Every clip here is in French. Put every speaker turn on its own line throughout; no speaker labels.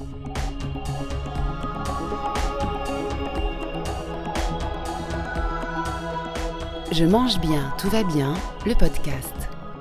Je mange bien, tout va bien, le podcast.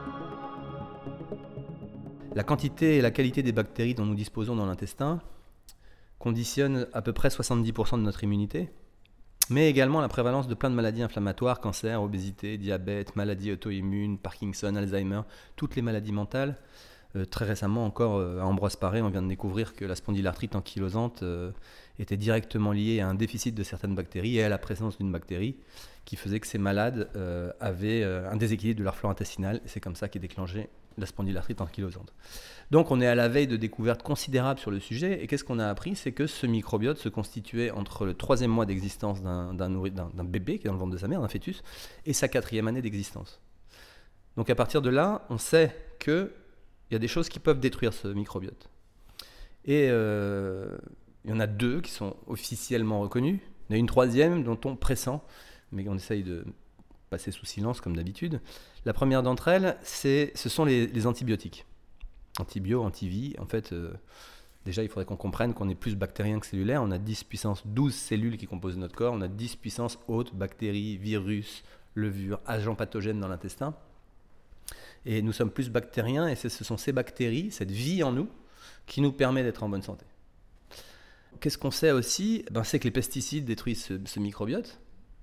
La quantité et la qualité des bactéries dont nous disposons dans l'intestin conditionnent à peu près 70% de notre immunité, mais également la prévalence de plein de maladies inflammatoires, cancer, obésité, diabète, maladies auto-immunes, Parkinson, Alzheimer, toutes les maladies mentales. Très récemment encore, à Ambroise Paré, on vient de découvrir que la spondylarthrite ankylosante était directement liée à un déficit de certaines bactéries et à la présence d'une bactérie qui faisait que ces malades avaient un déséquilibre de leur flore intestinale. Et c'est comme ça qu'est déclenchée la spondylarthrite ankylosante. Donc on est à la veille de découvertes considérables sur le sujet. Et qu'est-ce qu'on a appris ? C'est que ce microbiote se constituait entre le 3e mois d'existence d'un bébé qui est dans le ventre de sa mère, d'un fœtus, et sa 4e année d'existence. Donc à partir de là, on sait qu'il y a des choses qui peuvent détruire ce microbiote. Et il y en a 2 qui sont officiellement reconnues. Il y en a une 3e dont on pressent, mais on essaye de passer sous silence comme d'habitude. La première d'entre elles, ce sont les antibiotiques. Antibio, antivie, en fait, déjà il faudrait qu'on comprenne qu'on est plus bactérien que cellulaire. On a 10 puissance 12 cellules qui composent notre corps, on a 10 puissance haute, bactéries, virus, levures, agents pathogènes dans l'intestin. Et nous sommes plus bactériens, et ce sont ces bactéries, cette vie en nous, qui nous permet d'être en bonne santé. Qu'est-ce qu'on sait aussi ? C'est que les pesticides détruisent ce microbiote.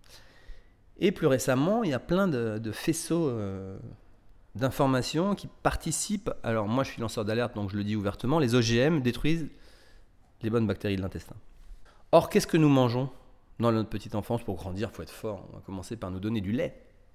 Et plus récemment, il y a plein de faisceaux d'informations qui participent. Alors moi, je suis lanceur d'alerte, donc je le dis ouvertement, les OGM détruisent les bonnes bactéries de l'intestin. Or, qu'est-ce que nous mangeons dans notre petite enfance ? Pour grandir, il faut être fort. On va commencer par nous donner du lait.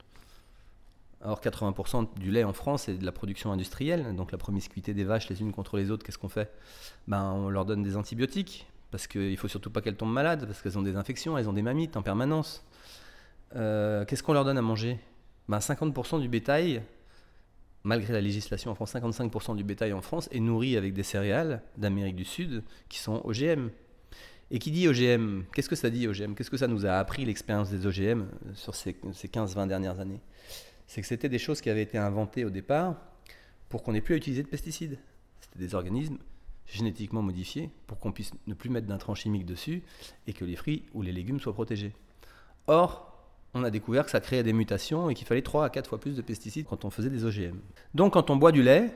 Alors 80% du lait en France est de la production industrielle, donc la promiscuité des vaches les unes contre les autres, qu'est-ce qu'on fait ? On leur donne des antibiotiques, parce qu'il ne faut surtout pas qu'elles tombent malades, parce qu'elles ont des infections, elles ont des mammites en permanence. Qu'est-ce qu'on leur donne à manger ? 50% du bétail, malgré la législation en France, 55% du bétail en France est nourri avec des céréales d'Amérique du Sud qui sont OGM. Et qui dit OGM ? Qu'est-ce que ça dit OGM ? Qu'est-ce que ça nous a appris l'expérience des OGM sur ces 15-20 dernières années ? C'est que c'était des choses qui avaient été inventées au départ pour qu'on n'ait plus à utiliser de pesticides. C'était des organismes génétiquement modifiés pour qu'on puisse ne plus mettre d'intrants chimiques dessus et que les fruits ou les légumes soient protégés. Or, on a découvert que ça créait des mutations et qu'il fallait 3 à 4 fois plus de pesticides quand on faisait des OGM. Donc quand on boit du lait,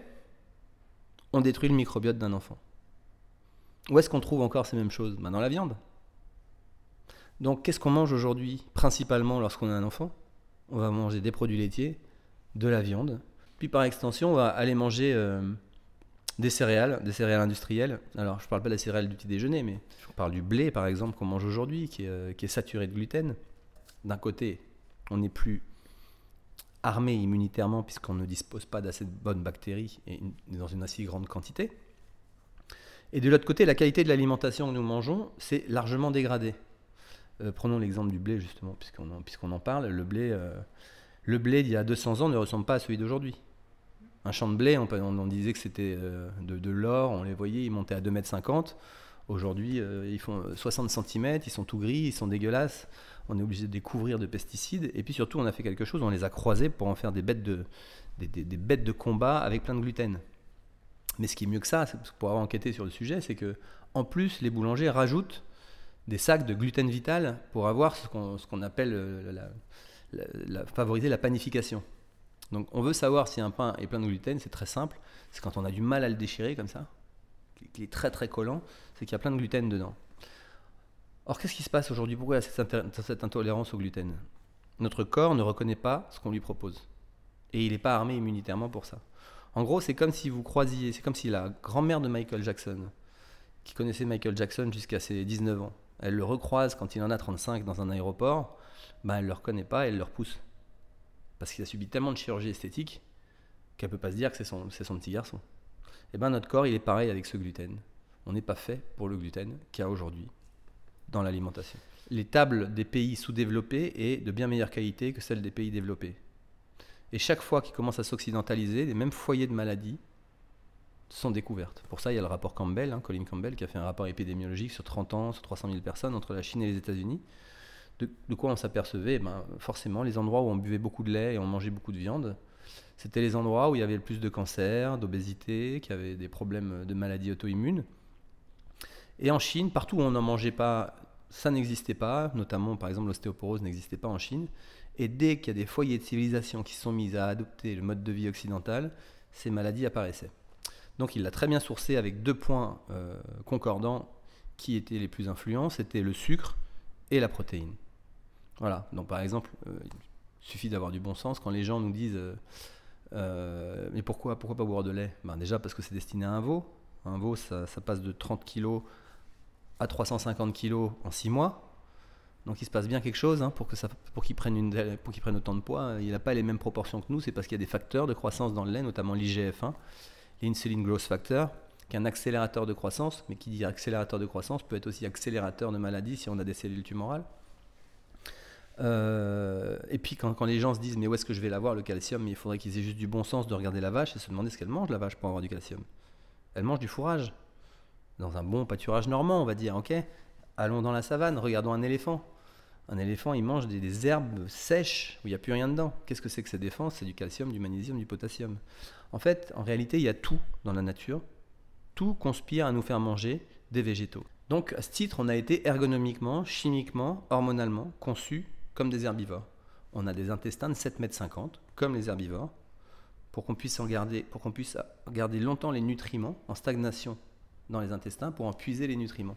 on détruit le microbiote d'un enfant. Où est-ce qu'on trouve encore ces mêmes choses ? Dans la viande. Donc qu'est-ce qu'on mange aujourd'hui, principalement lorsqu'on a un enfant ? On va manger des produits laitiers, de la viande, puis par extension, on va aller manger des céréales industrielles. Alors je ne parle pas des céréales du petit déjeuner, mais je parle du blé par exemple qu'on mange aujourd'hui, qui est saturé de gluten. D'un côté, on n'est plus armé immunitairement puisqu'on ne dispose pas d'assez de bonnes bactéries et dans une assez grande quantité. Et de l'autre côté, la qualité de l'alimentation que nous mangeons, c'est largement dégradée. Prenons l'exemple du blé justement, puisqu'on en parle. Le blé d'il y a 200 ans ne ressemble pas à celui d'aujourd'hui. Un champ de blé, on disait que c'était de l'or, on les voyait, ils montaient à 2,50 m. Aujourd'hui, ils font 60 cm, ils sont tout gris, ils sont dégueulasses. On est obligé de les couvrir de pesticides. Et puis surtout, on a fait quelque chose, on les a croisés pour en faire des bêtes de combat avec plein de gluten. Mais ce qui est mieux que ça, pour avoir enquêté sur le sujet, c'est que en plus, les boulangers rajoutent des sacs de gluten vital pour avoir ce qu'on appelle favoriser la panification. Donc on veut savoir si un pain est plein de gluten, c'est très simple. C'est quand on a du mal à le déchirer comme ça, qui est très très collant, c'est qu'il y a plein de gluten dedans. Or, qu'est-ce qui se passe aujourd'hui ? Pourquoi il y a cette intolérance au gluten ? Notre corps ne reconnaît pas ce qu'on lui propose. Et il n'est pas armé immunitairement pour ça. En gros, c'est comme si c'est comme si la grand-mère de Michael Jackson, qui connaissait Michael Jackson jusqu'à ses 19 ans, elle le recroise quand il en a 35 dans un aéroport, elle ne le reconnaît pas et elle le repousse. Parce qu'il a subi tellement de chirurgie esthétique qu'elle ne peut pas se dire que c'est son petit garçon. Et notre corps, il est pareil avec ce gluten. On n'est pas fait pour le gluten qu'il y a aujourd'hui dans l'alimentation. Les tables des pays sous-développés est de bien meilleure qualité que celles des pays développés. Et chaque fois qu'ils commencent à s'occidentaliser, les mêmes foyers de maladies sont découvertes. Pour ça, il y a le rapport Campbell, Colin Campbell, qui a fait un rapport épidémiologique sur 30 ans, sur 300 000 personnes entre la Chine et les États-Unis. De quoi on s'apercevait ? Forcément, les endroits où on buvait beaucoup de lait et on mangeait beaucoup de viande, c'était les endroits où il y avait le plus de cancers, d'obésité, qui avaient des problèmes de maladies auto-immunes. Et en Chine, partout où on n'en mangeait pas, ça n'existait pas, notamment par exemple l'ostéoporose n'existait pas en Chine. Et dès qu'il y a des foyers de civilisation qui se sont mis à adopter le mode de vie occidental, ces maladies apparaissaient. Donc il l'a très bien sourcé avec 2 points concordants qui étaient les plus influents, c'était le sucre et la protéine. Voilà, donc par exemple, il suffit d'avoir du bon sens quand les gens nous disent mais pourquoi pas boire de lait ? Déjà parce que c'est destiné à un veau. Un veau, ça passe de 30 kg à 350 kg en 6 mois. Donc il se passe bien quelque chose pour qu'il prenne autant de poids. Il n'a pas les mêmes proportions que nous, c'est parce qu'il y a des facteurs de croissance dans le lait, notamment l'IGF-1, l'Insulin Growth Factor, qui est un accélérateur de croissance, mais qui dit accélérateur de croissance peut être aussi accélérateur de maladie si on a des cellules tumorales. Et puis quand les gens se disent mais où est-ce que je vais l'avoir le calcium, il faudrait qu'ils aient juste du bon sens de regarder la vache et se demander ce qu'elle mange la vache pour avoir du calcium. Elle mange du fourrage, dans un bon pâturage normand on va dire, ok. Allons dans la savane, regardons un éléphant. Un éléphant, il mange des herbes sèches où il n'y a plus rien dedans. Qu'est-ce que c'est que ces défenses ? C'est du calcium, du magnésium, du potassium. En fait, en réalité, il y a tout dans la nature. Tout conspire à nous faire manger des végétaux. Donc, à ce titre, on a été ergonomiquement, chimiquement, hormonalement conçus comme des herbivores. On a des intestins de 7,50 m, comme les herbivores, pour qu'on puisse garder longtemps les nutriments en stagnation dans les intestins pour en puiser les nutriments.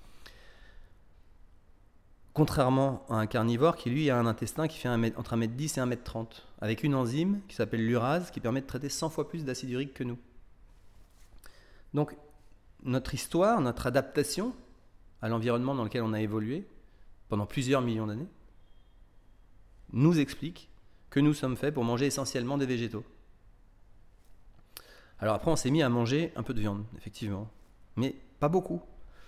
Contrairement à un carnivore qui, lui, a un intestin qui fait entre 1,10 m et 1,30 m, avec une enzyme qui s'appelle l'urase, qui permet de traiter 100 fois plus d'acide urique que nous. Donc, notre histoire, notre adaptation à l'environnement dans lequel on a évolué pendant plusieurs millions d'années, nous explique que nous sommes faits pour manger essentiellement des végétaux. Alors après, on s'est mis à manger un peu de viande, effectivement, mais pas beaucoup.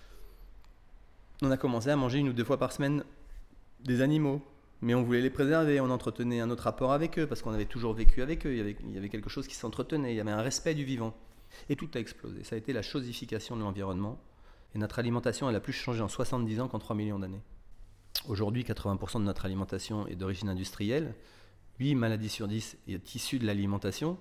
On a commencé à manger 1 ou 2 fois par semaine des animaux, mais on voulait les préserver, on entretenait un autre rapport avec eux, parce qu'on avait toujours vécu avec eux, il y avait quelque chose qui s'entretenait, il y avait un respect du vivant. Et tout a explosé, ça a été la chosification de l'environnement, et notre alimentation, elle a plus changé en 70 ans qu'en 3 millions d'années. Aujourd'hui, 80% de notre alimentation est d'origine industrielle, 8 maladies sur 10 est issue de l'alimentation,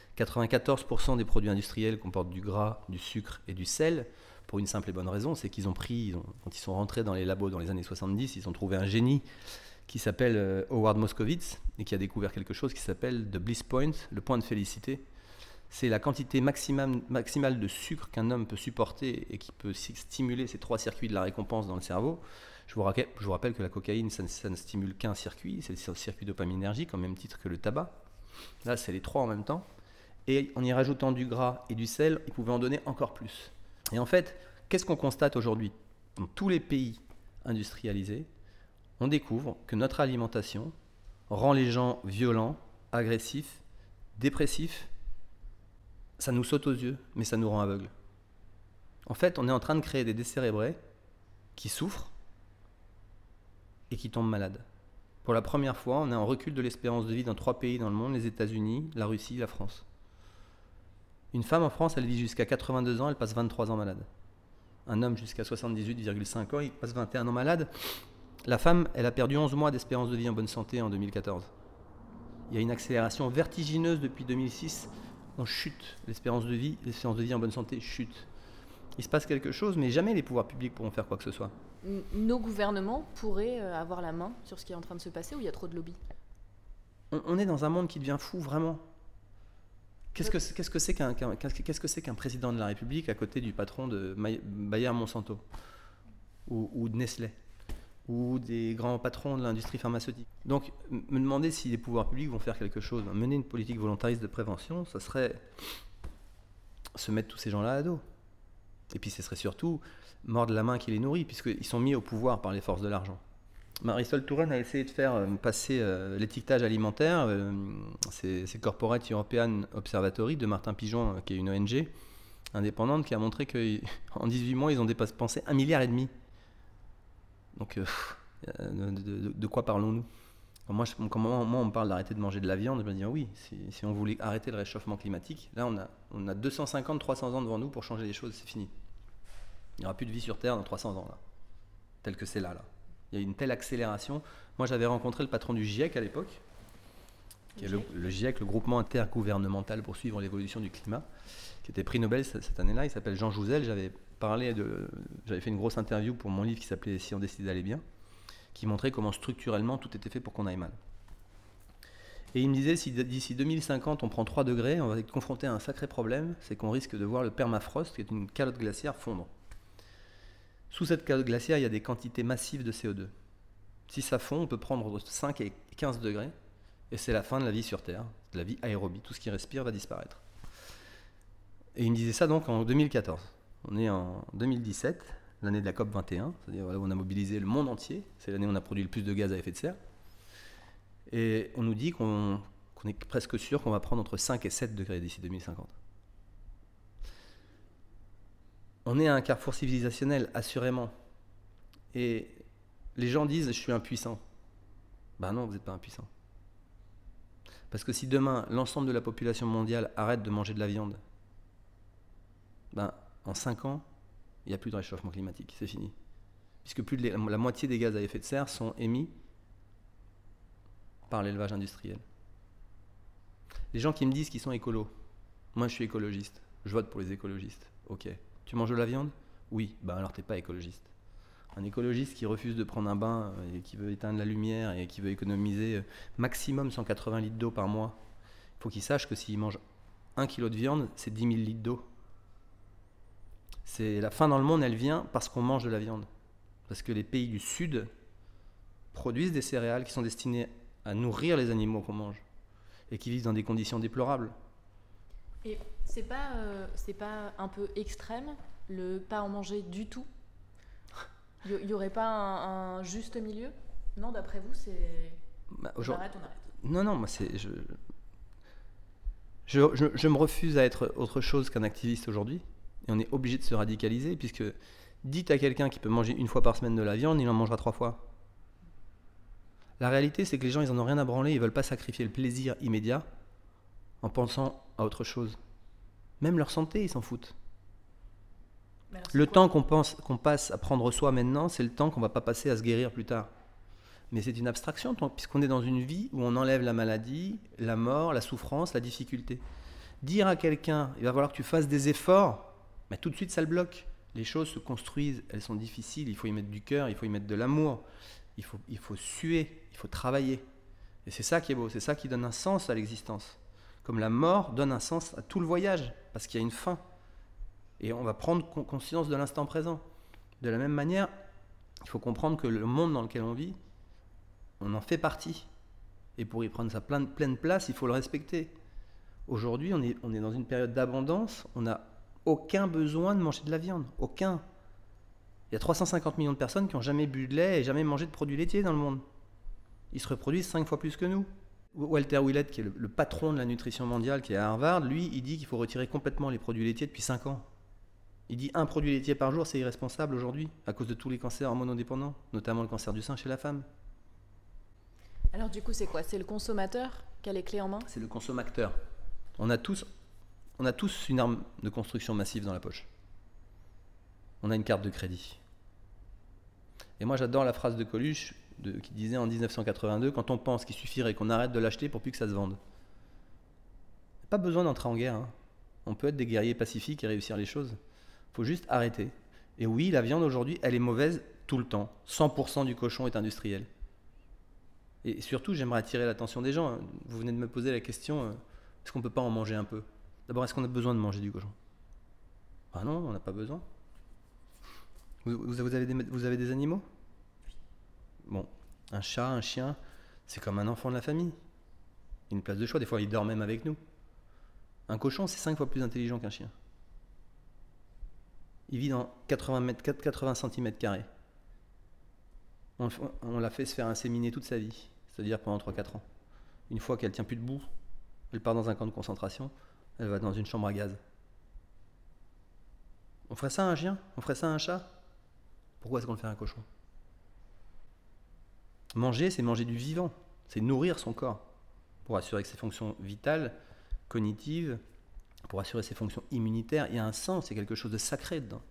94% des produits industriels comportent du gras, du sucre et du sel, pour une simple et bonne raison, c'est qu'ils ont pris, quand ils sont rentrés dans les labos dans les années 70, ils ont trouvé un génie qui s'appelle Howard Moskowitz et qui a découvert quelque chose qui s'appelle the bliss point, le point de félicité. C'est la quantité maximale de sucre qu'un homme peut supporter et qui peut stimuler ces 3 circuits de la récompense dans le cerveau. Je vous rappelle que la cocaïne, ça ne stimule qu'un circuit, c'est le circuit dopaminergique, au même titre que le tabac. Là, c'est les 3 en même temps. Et en y rajoutant du gras et du sel, ils pouvaient en donner encore plus. Et en fait, qu'est-ce qu'on constate aujourd'hui ? Dans tous les pays industrialisés, on découvre que notre alimentation rend les gens violents, agressifs, dépressifs. Ça nous saute aux yeux, mais ça nous rend aveugles. En fait, on est en train de créer des décérébrés qui souffrent et qui tombent malades. Pour la première fois, on est en recul de l'espérance de vie dans 3 pays dans le monde, les États-Unis, la Russie, la France. Une femme en France, elle vit jusqu'à 82 ans, elle passe 23 ans malade. Un homme jusqu'à 78,5 ans, il passe 21 ans malade. La femme, elle a perdu 11 mois d'espérance de vie en bonne santé en 2014. Il y a une accélération vertigineuse depuis 2006. On chute, l'espérance de vie en bonne santé chute. Il se passe quelque chose, mais jamais les pouvoirs publics pourront faire quoi que ce soit.
Nos gouvernements pourraient avoir la main sur ce qui est en train de se passer ou il y a trop de lobby ?
On est dans un monde qui devient fou, vraiment. Qu'est-ce que c'est qu'un président de la République à côté du patron de Bayer Monsanto ou de Nestlé ou des grands patrons de l'industrie pharmaceutique. Donc, me demander si les pouvoirs publics vont faire quelque chose, mener une politique volontariste de prévention, ça serait se mettre tous ces gens-là à dos. Et puis, ce serait surtout mordre la main qui les nourrit, puisqu'ils sont mis au pouvoir par les forces de l'argent. Marisol Touraine a essayé de faire passer l'étiquetage alimentaire, c'est Corporate European Observatory de Martin Pigeon, qui est une ONG indépendante, qui a montré qu'en 18 mois, ils ont dépensé 1,5 milliard. Donc, de quoi parlons-nous ? Moi, on me parle d'arrêter de manger de la viande, je me dis oui, si on voulait arrêter le réchauffement climatique, là, on a 250-300 ans devant nous pour changer les choses, c'est fini. Il n'y aura plus de vie sur Terre dans 300 ans, là, tel que c'est là. Il y a une telle accélération. Moi, j'avais rencontré le patron du GIEC à l'époque, qui est le GIEC, le groupement intergouvernemental pour suivre l'évolution du climat, qui était prix Nobel cette année-là. Il s'appelle Jean Jouzel. J'avais j'avais fait une grosse interview pour mon livre qui s'appelait « Si on décide d'aller bien », qui montrait comment structurellement tout était fait pour qu'on aille mal. Et il me disait, si d'ici 2050 on prend 3 degrés, on va être confronté à un sacré problème, c'est qu'on risque de voir le permafrost, qui est une calotte glaciaire, fondre. Sous cette calotte glaciaire, il y a des quantités massives de CO2. Si ça fond, on peut prendre entre 5 et 15 degrés, et c'est la fin de la vie sur Terre, de la vie aérobie. Tout ce qui respire va disparaître. Et il me disait ça donc en 2014. On est en 2017, l'année de la COP 21, c'est-à-dire où on a mobilisé le monde entier. C'est l'année où on a produit le plus de gaz à effet de serre. Et on nous dit qu'on est presque sûr qu'on va prendre entre 5 et 7 degrés d'ici 2050. On est à un carrefour civilisationnel, assurément. Et les gens disent « je suis impuissant ». Ben non, vous n'êtes pas impuissant. Parce que si demain, l'ensemble de la population mondiale arrête de manger de la viande, ben, en 5 ans, il n'y a plus de réchauffement climatique, c'est fini. Puisque plus de la moitié des gaz à effet de serre sont émis par l'élevage industriel. Les gens qui me disent qu'ils sont écolos, moi je suis écologiste, je vote pour les écologistes. Ok. Tu manges de la viande ? Oui. Ben alors t'es pas écologiste. Un écologiste qui refuse de prendre un bain et qui veut éteindre la lumière et qui veut économiser maximum 180 litres d'eau par mois, il faut qu'il sache que s'il mange 1 kilo de viande, c'est 10 000 litres d'eau. C'est la faim dans le monde, elle vient parce qu'on mange de la viande. Parce que les pays du Sud produisent des céréales qui sont destinées à nourrir les animaux qu'on mange et qui vivent dans des conditions déplorables.
Et c'est pas un peu extrême, le pas en manger du tout ? Il n'y aurait pas un juste milieu ? Non, d'après vous, c'est... on arrête.
Non, moi c'est... Je me refuse à être autre chose qu'un activiste aujourd'hui. Et on est obligé de se radicaliser, puisque dites à quelqu'un qui peut manger 1 fois par semaine de la viande, il en mangera 3 fois. La réalité, c'est que les gens, ils en ont rien à branler, ils ne veulent pas sacrifier le plaisir immédiat en pensant à autre chose. Même leur santé, ils s'en foutent. Le temps qu'on passe à prendre soin maintenant, c'est le temps qu'on ne va pas passer à se guérir plus tard. Mais c'est une abstraction, puisqu'on est dans une vie où on enlève la maladie, la mort, la souffrance, la difficulté. Dire à quelqu'un, il va falloir que tu fasses des efforts, mais tout de suite ça le bloque. Les choses se construisent, elles sont difficiles, il faut y mettre du cœur, il faut y mettre de l'amour, il faut suer, il faut travailler. Et c'est ça qui est beau, c'est ça qui donne un sens à l'existence. Comme la mort donne un sens à tout le voyage, parce qu'il y a une fin. Et on va prendre conscience de l'instant présent. De la même manière, il faut comprendre que le monde dans lequel on vit, on en fait partie. Et pour y prendre sa pleine place, il faut le respecter. Aujourd'hui, on est dans une période d'abondance, on n'a aucun besoin de manger de la viande, aucun. Il y a 350 millions de personnes qui n'ont jamais bu de lait et jamais mangé de produits laitiers dans le monde. Ils se reproduisent 5 fois plus que nous. Walter Willett, qui est le patron de la nutrition mondiale, qui est à Harvard, lui, il dit qu'il faut retirer complètement les produits laitiers depuis 5 ans. Il dit 1 produit laitier par jour, c'est irresponsable aujourd'hui, à cause de tous les cancers hormonodépendants, notamment le cancer du sein chez la femme.
Alors du coup, c'est quoi ? C'est le consommateur qui a les clés en main ?
C'est le consommateur. On a tous une arme de construction massive dans la poche. On a une carte de crédit. Et moi, j'adore la phrase de Coluche qui disait en 1982, quand on pense qu'il suffirait qu'on arrête de l'acheter pour plus que ça se vende. Pas besoin d'entrer en guerre. On peut être des guerriers pacifiques et réussir les choses. Il faut juste arrêter. Et oui, la viande aujourd'hui, elle est mauvaise tout le temps. 100% du cochon est industriel. Et surtout, j'aimerais attirer l'attention des gens. Vous venez de me poser la question, est-ce qu'on ne peut pas en manger un peu ? D'abord, est-ce qu'on a besoin de manger du cochon ? Ah non, on n'a pas besoin. Vous avez des animaux ? Bon, un chat, un chien, c'est comme un enfant de la famille. Il y a une place de choix, des fois il dort même avec nous. Un cochon, c'est 5 fois plus intelligent qu'un chien. Il vit dans 80 cm². On l'a fait se faire inséminer toute sa vie, c'est-à-dire pendant 3-4 ans. Une fois qu'elle tient plus debout, elle part dans un camp de concentration, elle va dans une chambre à gaz. On ferait ça à un chien ? On ferait ça à un chat ? Pourquoi est-ce qu'on le fait à un cochon ? Manger, c'est manger du vivant, c'est nourrir son corps pour assurer que ses fonctions vitales, cognitives, pour assurer ses fonctions immunitaires, il y a un sens, il y a quelque chose de sacré dedans.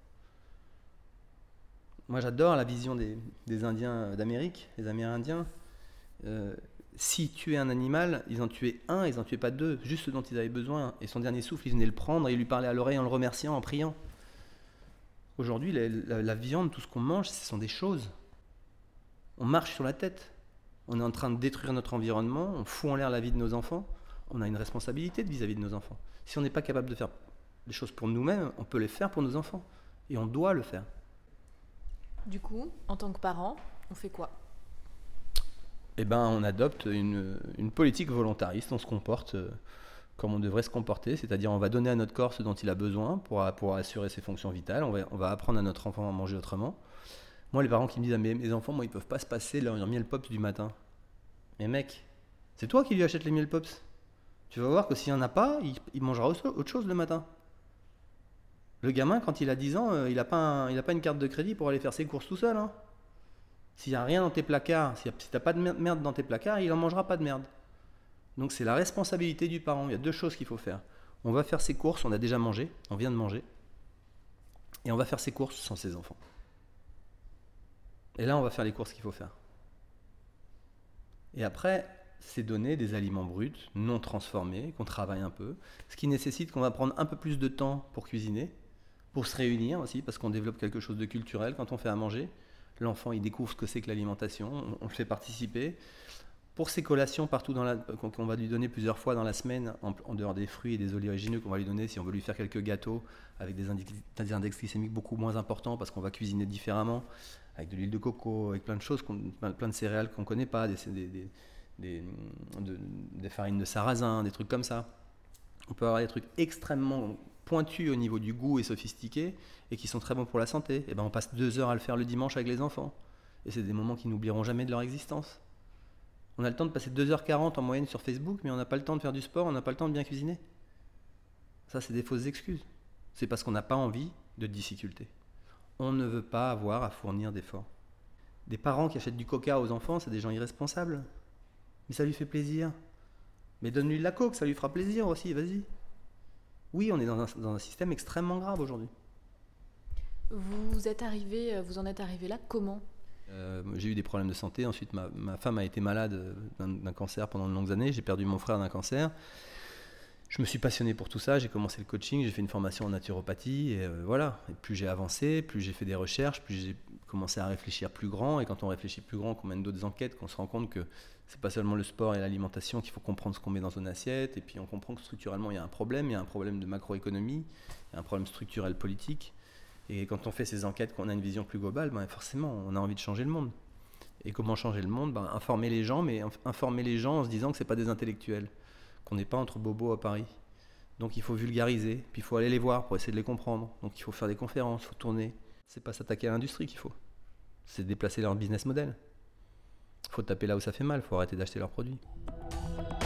Moi, j'adore la vision des Indiens d'Amérique, les Amérindiens. Si tuer un animal, ils en tuaient un, ils n'en tuaient pas 2, juste ce dont ils avaient besoin. Et son dernier souffle, ils venaient le prendre et lui parler à l'oreille en le remerciant, en priant. Aujourd'hui, la viande, tout ce qu'on mange, ce sont des choses. On marche sur la tête. On est en train de détruire notre environnement, on fout en l'air la vie de nos enfants. On a une responsabilité vis-à-vis de nos enfants. Si on n'est pas capable de faire des choses pour nous-mêmes, on peut les faire pour nos enfants. Et on doit le faire.
Du coup, en tant que parent, on fait quoi ?
Eh ben, on adopte une politique volontariste, on se comporte comme on devrait se comporter, c'est-à-dire on va donner à notre corps ce dont il a besoin pour assurer ses fonctions vitales, on va apprendre à notre enfant à manger autrement. Moi, les parents qui me disent « mes enfants, moi, ils peuvent pas se passer leur miel pops du matin ». Mais mec, c'est toi qui lui achètes les miel pops. Tu vas voir que s'il n'y en a pas, il mangera autre chose le matin. Le gamin, quand il a 10 ans, il n'a pas une carte de crédit pour aller faire ses courses tout seul. Hein. S'il n'y a rien dans tes placards, si tu n'as pas de merde dans tes placards, il n'en mangera pas de merde. Donc c'est la responsabilité du parent. Il y a 2 choses qu'il faut faire. On va faire ses courses, on a déjà mangé, on vient de manger. Et on va faire ses courses sans ses enfants. Et là, on va faire les courses qu'il faut faire. Et après, c'est donner des aliments bruts, non transformés, qu'on travaille un peu. Ce qui nécessite qu'on va prendre un peu plus de temps pour cuisiner, pour se réunir aussi, parce qu'on développe quelque chose de culturel quand on fait à manger. L'enfant, il découvre ce que c'est que l'alimentation, on le fait participer. Pour ses collations, partout qu'on va lui donner plusieurs fois dans la semaine, en dehors des fruits et des oléagineux qu'on va lui donner, si on veut lui faire quelques gâteaux avec des index glycémiques beaucoup moins importants, parce qu'on va cuisiner différemment, avec de l'huile de coco, avec plein de choses, plein de céréales qu'on ne connaît pas, des farines de sarrasin, des trucs comme ça. On peut avoir des trucs extrêmement pointus au niveau du goût et sophistiqués, et qui sont très bons pour la santé. Et ben on passe 2 heures à le faire le dimanche avec les enfants. Et c'est des moments qu'ils n'oublieront jamais de leur existence. On a le temps de passer 2h40 en moyenne sur Facebook, mais on n'a pas le temps de faire du sport, on n'a pas le temps de bien cuisiner. Ça, c'est des fausses excuses. C'est parce qu'on n'a pas envie de difficultés. On ne veut pas avoir à fournir d'efforts. Des parents qui achètent du coca aux enfants, c'est des gens irresponsables. Mais ça lui fait plaisir. Mais donne-lui de la coke, ça lui fera plaisir aussi, vas-y. Oui, on est dans un système extrêmement grave aujourd'hui.
Vous en êtes arrivé là comment ?
J'ai eu des problèmes de santé. Ensuite, ma femme a été malade d'un cancer pendant de longues années. J'ai perdu mon frère d'un cancer. Je me suis passionné pour tout ça. J'ai commencé le coaching, j'ai fait une formation en naturopathie. Et voilà. Et plus j'ai avancé, plus j'ai fait des recherches, plus j'ai commencé à réfléchir plus grand. Et quand on réfléchit plus grand, qu'on mène d'autres enquêtes, qu'on se rend compte que c'est pas seulement le sport et l'alimentation, qu'il faut comprendre ce qu'on met dans une assiette. Et puis on comprend que structurellement, il y a un problème. Il y a un problème de macroéconomie. Il y a un problème structurel politique. Et quand on fait ces enquêtes, qu'on a une vision plus globale, ben forcément, on a envie de changer le monde. Et comment changer le monde ? Informer les gens, mais informer les gens en se disant que ce n'est pas des intellectuels, qu'on n'est pas entre bobos à Paris. Donc il faut vulgariser, puis il faut aller les voir pour essayer de les comprendre. Donc il faut faire des conférences, il faut tourner. C'est pas s'attaquer à l'industrie qu'il faut. C'est déplacer leur business model. Il faut taper là où ça fait mal, il faut arrêter d'acheter leurs produits.